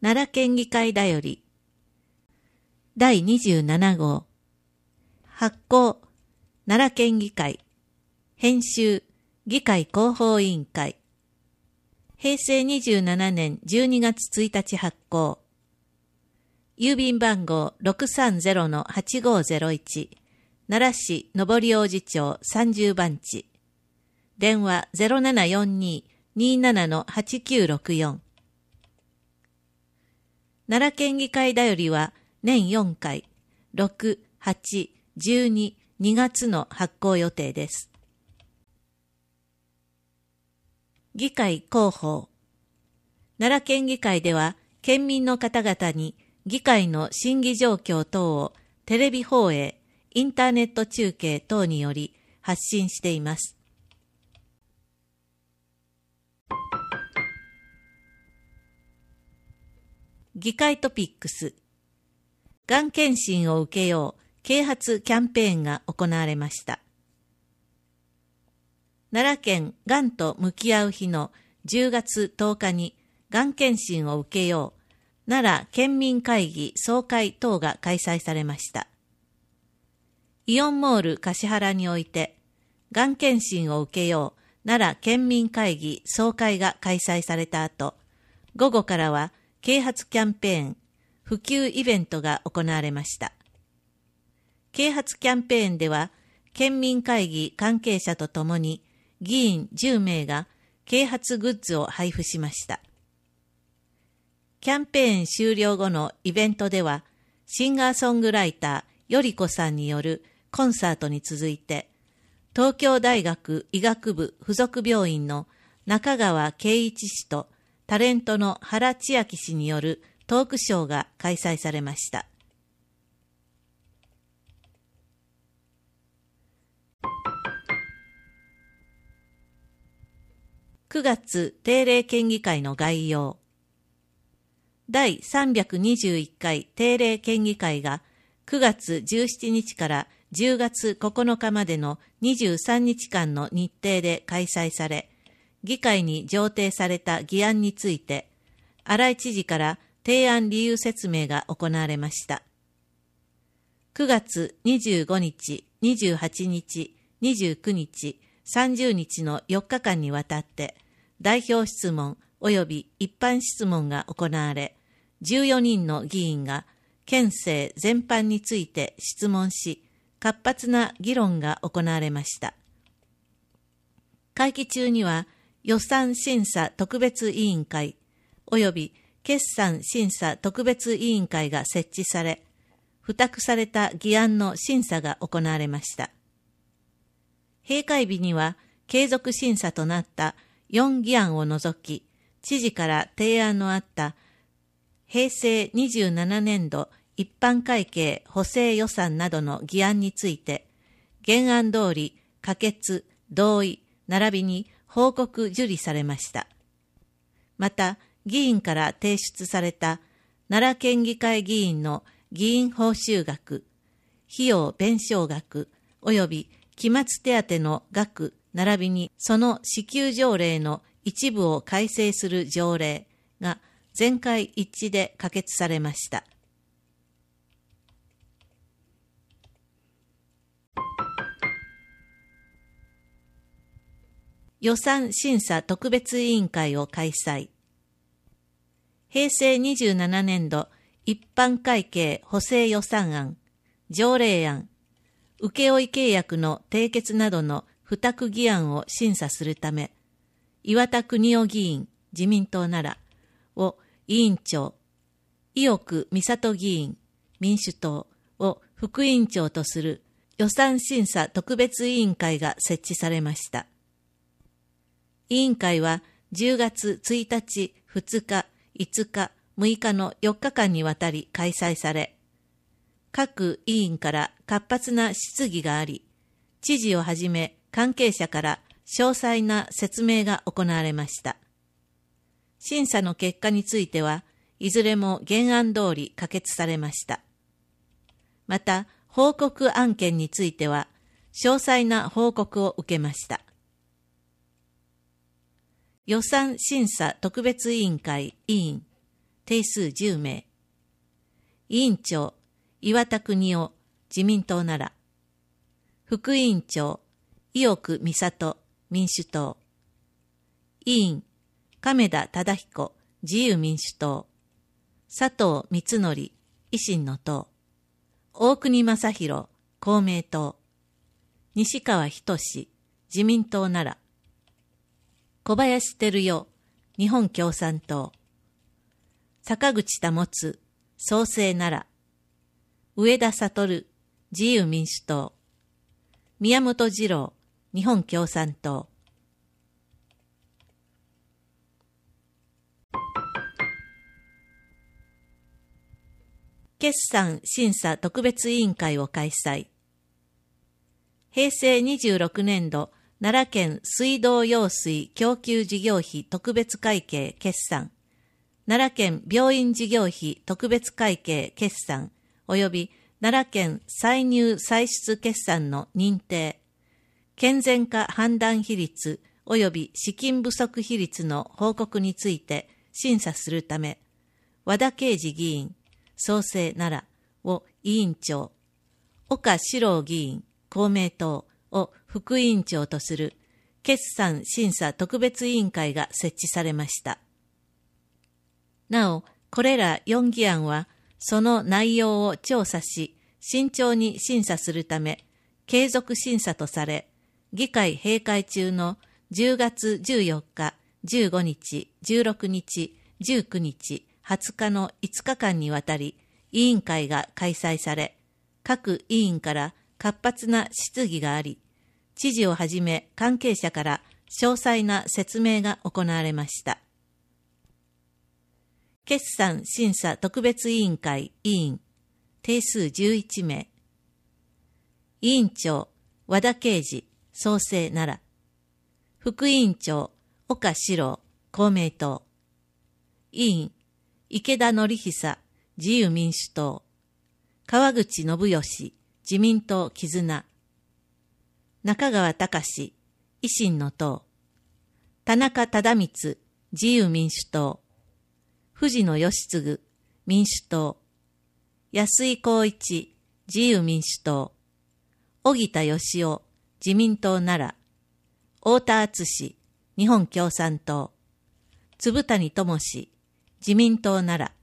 奈良県議会だより第27号発行奈良県議会編集議会広報委員会平成27年12月1日発行郵便番号 630-8501 奈良市上り王子町30番地電話 0742-27-8964 奈良県議会だよりは年4回6、8、12、2月の発行予定です。議会広報奈良県議会では県民の方々に議会の審議状況等をテレビ放映、インターネット中継等により発信しています。議会トピックス。がん検診を受けよう啓発キャンペーンが行われました。奈良県がんと向き合う日の10月10日にがん検診を受けよう奈良県民会議総会等が開催されました。イオンモール橿原においてがん検診を受けよう奈良県民会議総会が開催された後、午後からは啓発キャンペーン、普及イベントが行われました。啓発キャンペーンでは、県民会議関係者とともに議員10名が啓発グッズを配布しました。キャンペーン終了後のイベントでは、シンガーソングライター、よりこさんによるコンサートに続いて、東京大学医学部附属病院の中川圭一氏とタレントの原千秋氏によるトークショーが開催されました。9月定例県議会の概要。第321回定例県議会が9月17日から10月9日までの23日間の日程で開催され、議会に上呈された議案について、荒井知事から提案理由説明が行われました。9月25日、28日、29日、30日の4日間にわたって代表質問及び一般質問が行われ、14人の議員が県政全般について質問し、活発な議論が行われました。会期中には予算審査特別委員会及び決算審査特別委員会が設置され、付託された議案の審査が行われました。閉会日には継続審査となった4議案を除き、知事から提案のあった平成27年度一般会計補正予算などの議案について、原案通り可決、同意、並びに報告受理されました。また、議員から提出された奈良県議会議員の議員報酬額、費用弁償額及び期末手当の額並びにその支給条例の一部を改正する条例が全会一致で可決されました。予算審査特別委員会を開催。平成27年度一般会計補正予算案、条例案、請負契約の締結などの付託議案を審査するため、岩田邦夫議員、自民党奈良を委員長、伊尾久美里議員、民主党を副委員長とする予算審査特別委員会が設置されました。委員会は10月1日、2日、5日、6日の4日間にわたり開催され、各委員から活発な質疑があり、知事をはじめ関係者から詳細な説明が行われました。審査の結果については、いずれも原案通り可決されました。また、報告案件については、詳細な報告を受けました。予算審査特別委員会委員、 定数10名。委員長、岩田邦夫、自民党奈良。副委員長、伊奥美里、民主党。委員、亀田忠彦、自由民主党。佐藤光則、維新の党。大国正弘、公明党。西川仁志、自民党奈良。小林照代、日本共産党。坂口保、創生奈良。上田悟、自由民主党。宮本二郎、日本共産党。決算審査特別委員会を開催。平成26年度奈良県水道用水供給事業費特別会計決算、奈良県病院事業費特別会計決算及び奈良県歳入歳出決算の認定、健全化判断比率及び資金不足比率の報告について審査するため、和田啓二議員、創生奈良を委員長、岡史郎議員、公明党を副委員長とする決算審査特別委員会が設置されました。なお、これら4議案は、その内容を調査し、慎重に審査するため、継続審査とされ、議会閉会中の10月14日、15日、16日、19日、20日の5日間にわたり委員会が開催され、各委員から活発な質疑があり、知事をはじめ関係者から詳細な説明が行われました。決算審査特別委員会委員、定数11名。委員長、和田啓二、創生奈良。副委員長、岡史郎、公明党。委員、池田典久、自由民主党。川口信義、自民党絆。中川隆、維新の党。田中忠光、自由民主党。藤野義嗣、民主党。安井浩一、自由民主党。荻田義雄、自民党奈良。太田敦、日本共産党。粒谷智、自民党奈良。